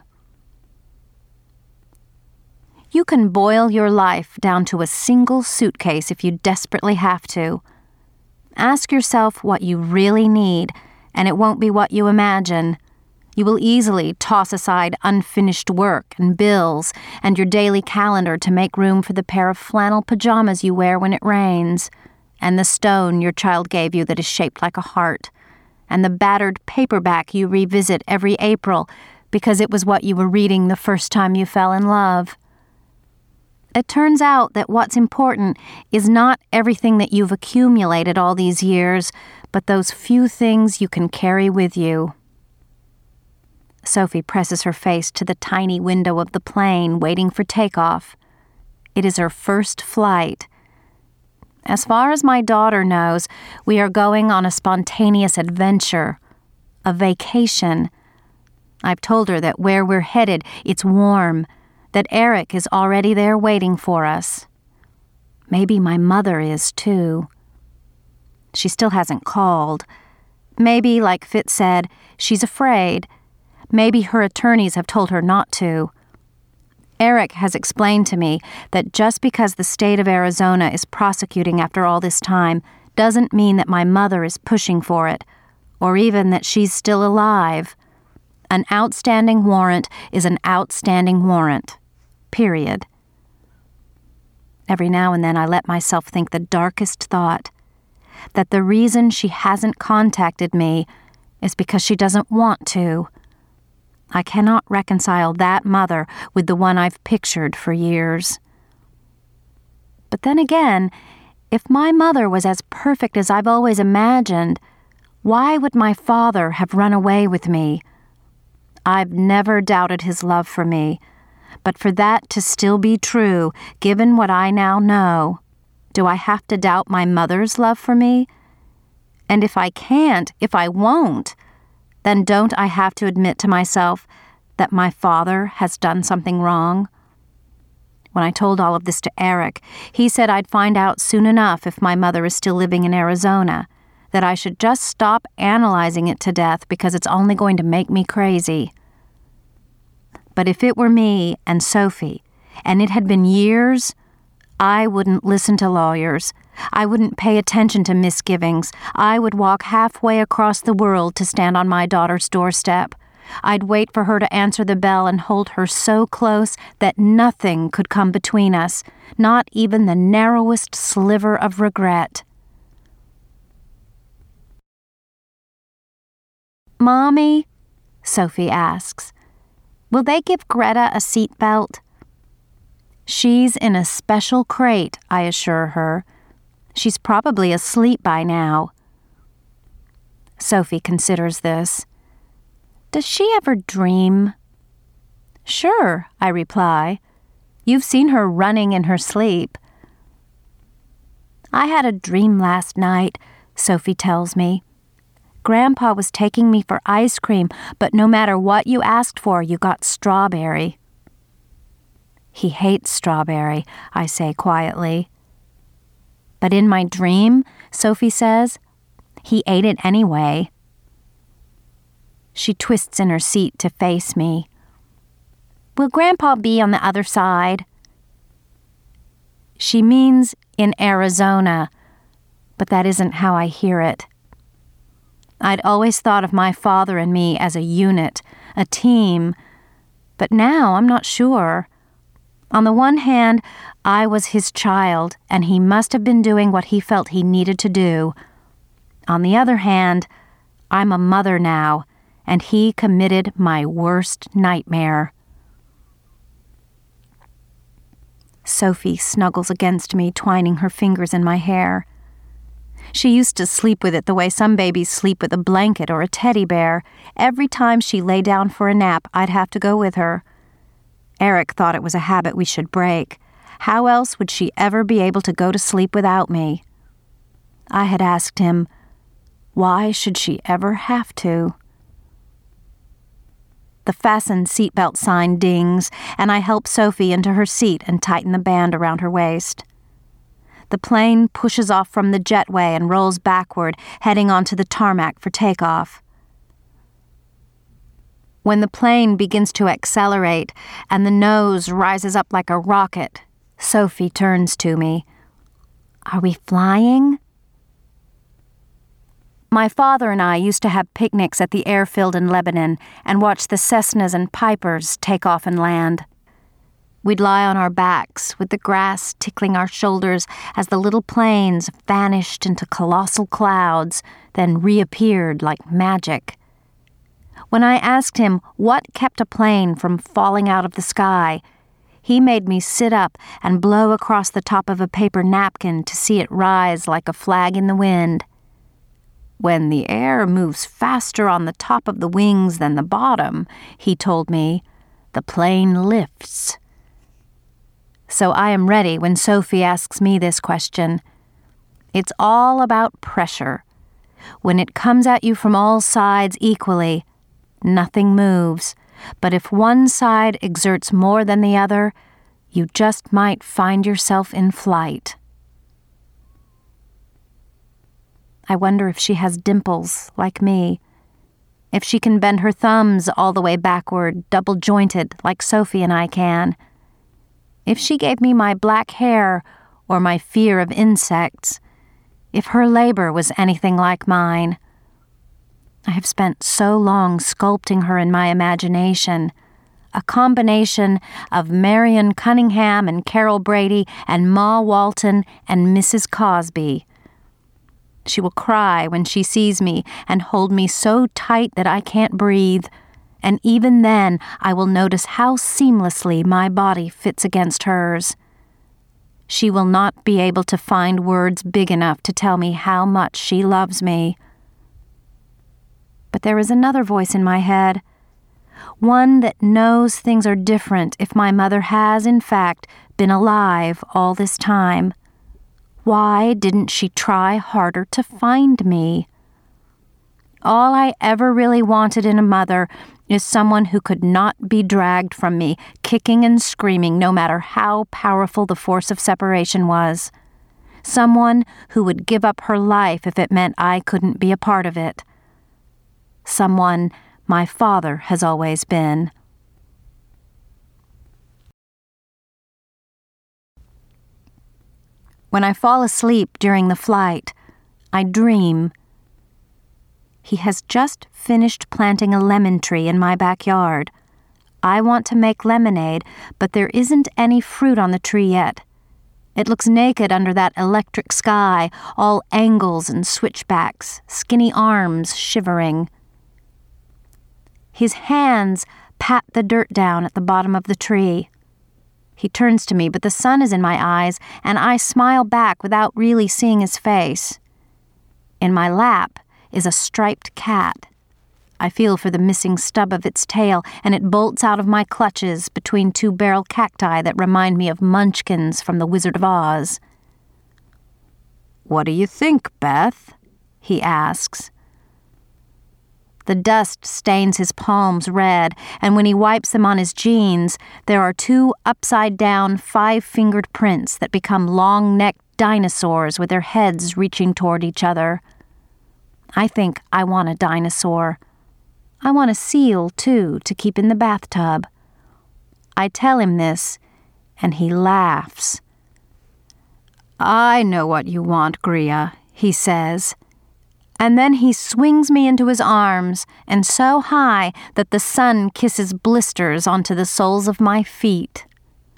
You can boil your life down to a single suitcase if you desperately have to. Ask yourself what you really need, and it won't be what you imagine. You will easily toss aside unfinished work and bills and your daily calendar to make room for the pair of flannel pajamas you wear when it rains, and the stone your child gave you that is shaped like a heart, and the battered paperback you revisit every April because it was what you were reading the first time you fell in love. It turns out that what's important is not everything that you've accumulated all these years, but those few things you can carry with you. Sophie presses her face to the tiny window of the plane waiting for takeoff. It is her first flight. As far as my daughter knows, we are going on a spontaneous adventure, a vacation. I've told her that where we're headed, it's warm, that Eric is already there waiting for us. Maybe my mother is, too. She still hasn't called. Maybe, like Fitz said, she's afraid. Maybe her attorneys have told her not to. Eric has explained to me that just because the state of Arizona is prosecuting after all this time doesn't mean that my mother is pushing for it, or even that she's still alive. An outstanding warrant is an outstanding warrant. Period. Every now and then I let myself think the darkest thought, that the reason she hasn't contacted me is because she doesn't want to. I cannot reconcile that mother with the one I've pictured for years. But then again, if my mother was as perfect as I've always imagined, Why would my father have run away with me? I've never doubted his love for me, but for that to still be true, given what I now know, do I have to doubt my mother's love for me? And if I can't, if I won't, then don't I have to admit to myself that my father has done something wrong? When I told all of this to Eric, he said I'd find out soon enough if my mother is still living in Arizona, that I should just stop analyzing it to death because it's only going to make me crazy. But if it were me and Sophie, and it had been years, I wouldn't listen to lawyers. I wouldn't pay attention to misgivings. I would walk halfway across the world to stand on my daughter's doorstep. I'd wait for her to answer the bell and hold her so close that nothing could come between us, not even the narrowest sliver of regret. "Mommy," Sophie asks, "will they give Greta a seatbelt?" "She's in a special crate," I assure her. "She's probably asleep by now." Sophie considers this. "Does she ever dream?" "Sure," I reply. "You've seen her running in her sleep." "I had a dream last night," Sophie tells me. "Grandpa was taking me for ice cream, but no matter what you asked for, you got strawberry." "He hates strawberry," I say quietly. "But in my dream," Sophie says, "he ate it anyway." She twists in her seat to face me. "Will Grandpa be on the other side?" She means in Arizona, but that isn't how I hear it. I'd always thought of my father and me as a unit, a team, but now I'm not sure. On the one hand, I was his child, and he must have been doing what he felt he needed to do. On the other hand, I'm a mother now, and he committed my worst nightmare. Sophie snuggles against me, twining her fingers in my hair. She used to sleep with it the way some babies sleep with a blanket or a teddy bear. Every time she lay down for a nap, I'd have to go with her. Eric thought it was a habit we should break. How else would she ever be able to go to sleep without me? I had asked him, why should she ever have to? The fastened seatbelt sign dings, and I help Sophie into her seat and tighten the band around her waist. The plane pushes off from the jetway and rolls backward, heading onto the tarmac for takeoff. When the plane begins to accelerate and the nose rises up like a rocket, Sophie turns to me. "Are we flying?" My father and I used to have picnics at the airfield in Lebanon and watch the Cessnas and Pipers take off and land. We'd lie on our backs with the grass tickling our shoulders as the little planes vanished into colossal clouds, then reappeared like magic. When I asked him what kept a plane from falling out of the sky, he made me sit up and blow across the top of a paper napkin to see it rise like a flag in the wind. "When the air moves faster on the top of the wings than the bottom," he told me, "the plane lifts." So I am ready when Sophie asks me this question. It's all about pressure. When it comes at you from all sides equally, nothing moves. But if one side exerts more than the other, you just might find yourself in flight. I wonder if she has dimples, like me. If she can bend her thumbs all the way backward, double-jointed, like Sophie and I can. If she gave me my black hair or my fear of insects. If her labor was anything like mine. I have spent so long sculpting her in my imagination, a combination of Marion Cunningham and Carol Brady and Ma Walton and Mrs. Cosby. She will cry when she sees me and hold me so tight that I can't breathe, and even then I will notice how seamlessly my body fits against hers. She will not be able to find words big enough to tell me how much she loves me. But there is another voice in my head, one that knows things are different if my mother has, in fact, been alive all this time. Why didn't she try harder to find me? All I ever really wanted in a mother is someone who could not be dragged from me, kicking and screaming no matter how powerful the force of separation was. Someone who would give up her life if it meant I couldn't be a part of it. Someone my father has always been. When I fall asleep during the flight, I dream. He has just finished planting a lemon tree in my backyard. I want to make lemonade, but there isn't any fruit on the tree yet. It looks naked under that electric sky, all angles and switchbacks, skinny arms shivering. His hands pat the dirt down at the bottom of the tree. He turns to me, but the sun is in my eyes, and I smile back without really seeing his face. In my lap is a striped cat. I feel for the missing stub of its tail, and it bolts out of my clutches between two barrel cacti that remind me of munchkins from The Wizard of Oz. "What do you think, Beth?" he asks. The dust stains his palms red, and when he wipes them on his jeans, there are two upside-down, five-fingered prints that become long-necked dinosaurs with their heads reaching toward each other. I think I want a dinosaur. I want a seal, too, to keep in the bathtub. I tell him this, and he laughs. "I know what you want, Gria," he says. And then he swings me into his arms, and so high that the sun kisses blisters onto the soles of my feet.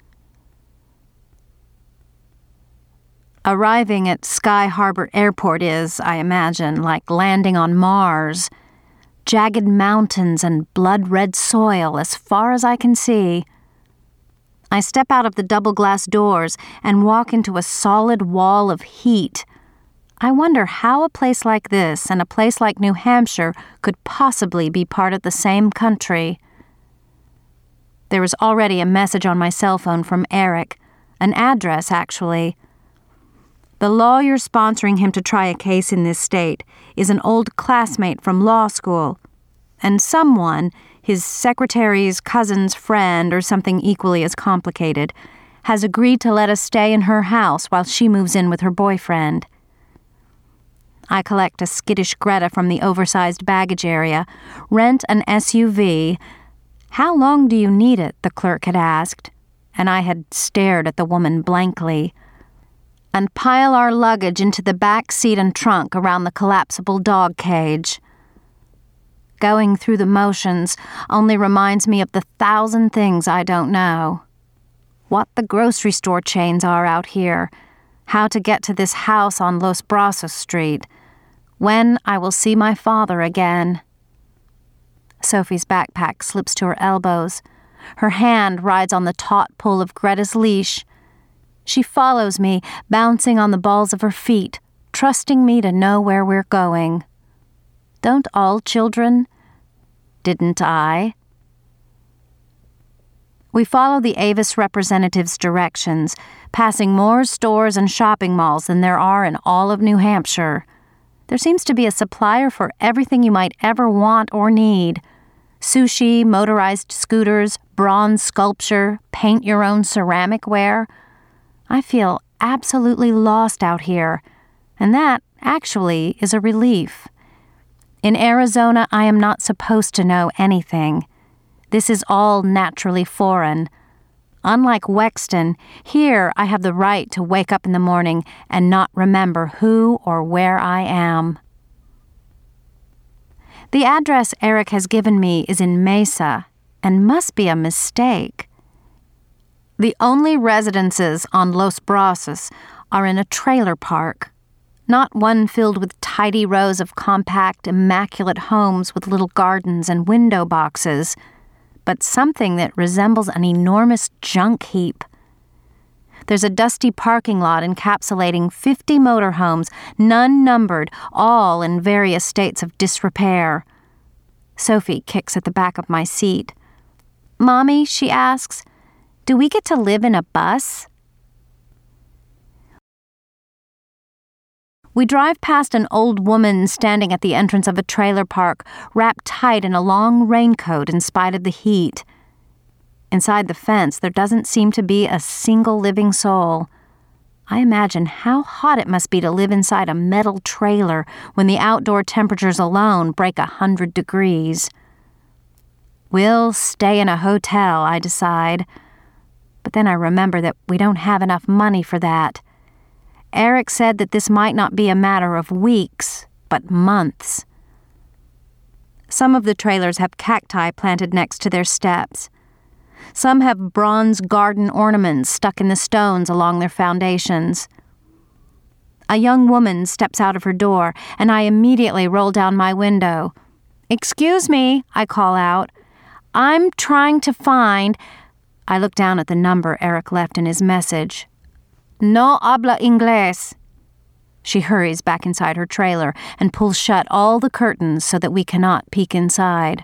Arriving at Sky Harbor Airport is, I imagine, like landing on Mars. Jagged mountains and blood-red soil as far as I can see. I step out of the double-glass doors and walk into a solid wall of heat. I wonder how a place like this and a place like New Hampshire could possibly be part of the same country. There is already a message on my cell phone from Eric, an address, actually. The lawyer sponsoring him to try a case in this state is an old classmate from law school, and someone, his secretary's cousin's friend or something equally as complicated, has agreed to let us stay in her house while she moves in with her boyfriend. I collect a skittish Greta from the oversized baggage area, rent an SUV. "How long do you need it?" the clerk had asked, and I had stared at the woman blankly. And pile our luggage into the back seat and trunk around the collapsible dog cage. Going through the motions only reminds me of the 1,000 things I don't know. What the grocery store chains are out here, how to get to this house on Los Brazos Street, when I will see my father again. Sophie's backpack slips to her elbows. Her hand rides on the taut pull of Greta's leash. She follows me, bouncing on the balls of her feet, trusting me to know where we're going. Don't all children? Didn't I? We follow the Avis representative's directions, passing more stores and shopping malls than there are in all of New Hampshire. There seems to be a supplier for everything you might ever want or need. Sushi, motorized scooters, bronze sculpture, paint-your-own ceramic ware. I feel absolutely lost out here, and that, actually, is a relief. In Arizona, I am not supposed to know anything. This is all naturally foreign. Unlike Wexton, here I have the right to wake up in the morning and not remember who or where I am. The address Eric has given me is in Mesa, and must be a mistake. The only residences on Los Brazos are in a trailer park, not one filled with tidy rows of compact, immaculate homes with little gardens and window boxes, but something that resembles an enormous junk heap. There's a dusty parking lot encapsulating 50 motorhomes, none numbered, all in various states of disrepair. Sophie kicks at the back of my seat. "Mommy," she asks, "do we get to live in a bus?" We drive past an old woman standing at the entrance of a trailer park, wrapped tight in a long raincoat in spite of the heat. Inside the fence, there doesn't seem to be a single living soul. I imagine how hot it must be to live inside a metal trailer when the outdoor temperatures alone break 100 degrees. We'll stay in a hotel, I decide. But then I remember that we don't have enough money for that. Eric said that this might not be a matter of weeks, but months. Some of the trailers have cacti planted next to their steps. Some have bronze garden ornaments stuck in the stones along their foundations. A young woman steps out of her door, and I immediately roll down my window. "Excuse me," I call out. "I'm trying to find—" I look down at the number Eric left in his message. "No habla inglés." She hurries back inside her trailer and pulls shut all the curtains so that we cannot peek inside.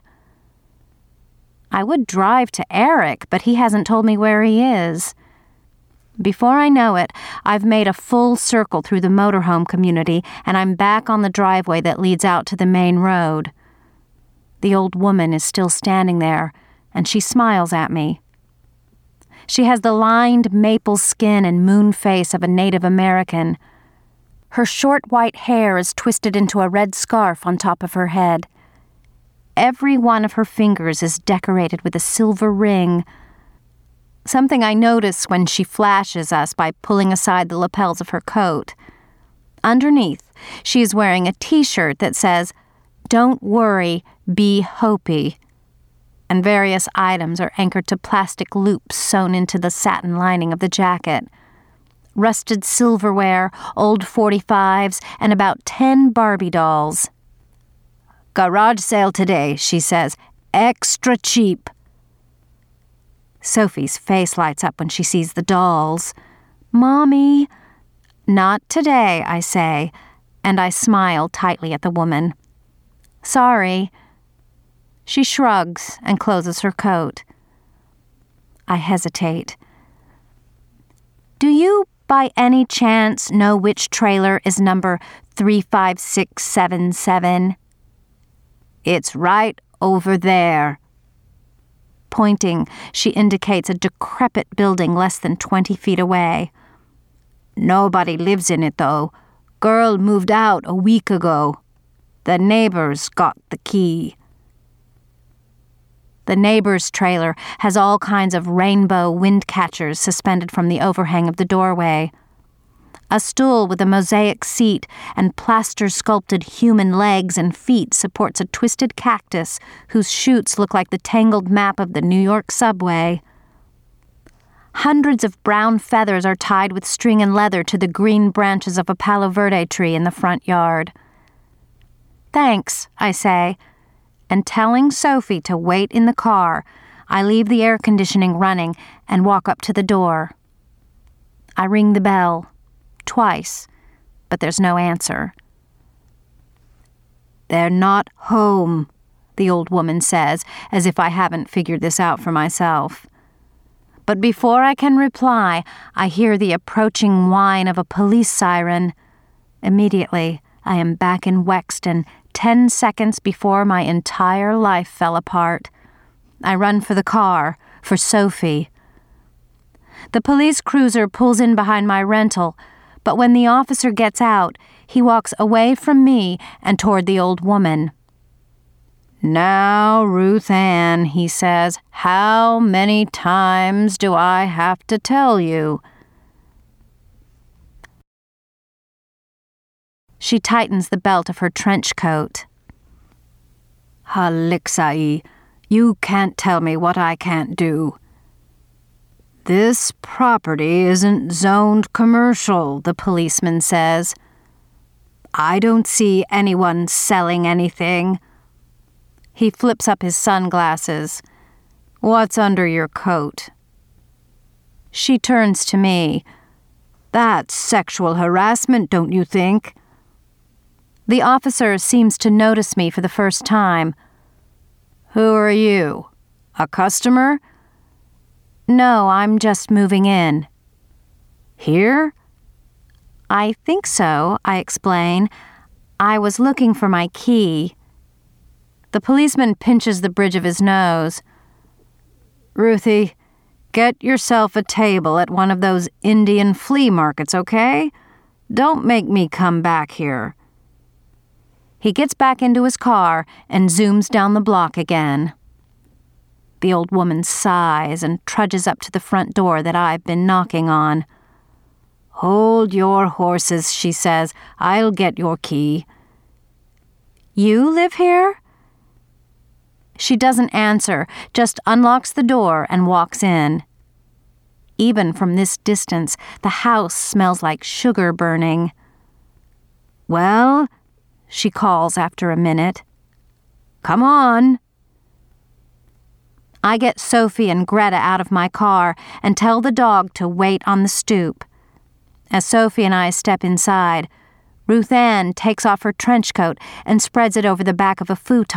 I would drive to Eric, but he hasn't told me where he is. Before I know it, I've made a full circle through the motorhome community, and I'm back on the driveway that leads out to the main road. The old woman is still standing there, and she smiles at me. She has the lined maple skin and moon face of a Native American. Her short white hair is twisted into a red scarf on top of her head. Every one of her fingers is decorated with a silver ring, something I notice when she flashes us by pulling aside the lapels of her coat. Underneath, she is wearing a t-shirt that says, "Don't worry, be Hopi," and various items are anchored to plastic loops sewn into the satin lining of the jacket. Rusted silverware, old .45s, and about 10 Barbie dolls. "Garage sale today," she says. "Extra cheap." Sophie's face lights up when she sees the dolls. "Mommy." "Not today," I say, and I smile tightly at the woman. "Sorry." She shrugs and closes her coat. I hesitate. "Do you, by any chance, know which trailer is number 35677? "It's right over there." Pointing, she indicates a decrepit building less than 20 feet away. "Nobody lives in it, though. Girl moved out a week ago. The neighbors got the key." The neighbor's trailer has all kinds of rainbow wind catchers suspended from the overhang of the doorway. A stool with a mosaic seat and plaster-sculpted human legs and feet supports a twisted cactus whose shoots look like the tangled map of the New York subway. Hundreds of brown feathers are tied with string and leather to the green branches of a Palo Verde tree in the front yard. "Thanks," I say, and telling Sophie to wait in the car, I leave the air conditioning running and walk up to the door. I ring the bell. Twice, but there's no answer. "They're not home," the old woman says, as if I haven't figured this out for myself. But before I can reply, I hear the approaching whine of a police siren. Immediately, I am back in Wexton, 10 seconds before my entire life fell apart. I run for the car, for Sophie. The police cruiser pulls in behind my rental, but when the officer gets out, he walks away from me and toward the old woman. "Now, Ruth Ann," he says, "how many times do I have to tell you?" She tightens the belt of her trench coat. "Alexei, you can't tell me what I can't do." "This property isn't zoned commercial," the policeman says. "I don't see anyone selling anything." He flips up his sunglasses. "What's under your coat?" She turns to me. "That's sexual harassment, don't you think?" The officer seems to notice me for the first time. Who are you? A customer? No, I'm just moving in. Here? I think so, I explain. I was looking for my key. The policeman pinches the bridge of his nose. Ruthie, get yourself a table at one of those Indian flea markets, okay? Don't make me come back here. He gets back into his car and zooms down the block again. The old woman sighs and trudges up to the front door that I've been knocking on. Hold your horses, she says. I'll get your key. You live here? She doesn't answer, just unlocks the door and walks in. Even from this distance, the house smells like sugar burning. Well, she calls after a minute. Come on. I get Sophie and Greta out of my car and tell the dog to wait on the stoop. As Sophie and I step inside, Ruth Ann takes off her trench coat and spreads it over the back of a futon.